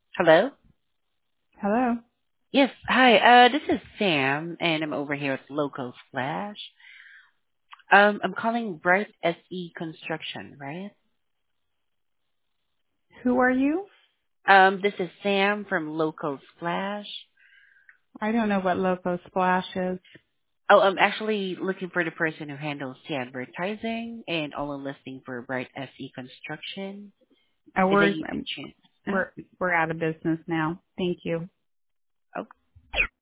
Hello? Hello. Yes, hi. This is Sam, and I'm over here at Local Splash. I'm calling Bright SE Construction, right? Who are you? This is Sam from Local Splash. I don't know what Loco Splash is. Oh, I'm actually looking for the person who handles the advertising and all the listing for Bright SE Construction. Oh, Did I we're use a chance? we're we're out of business now. Thank you. Oh,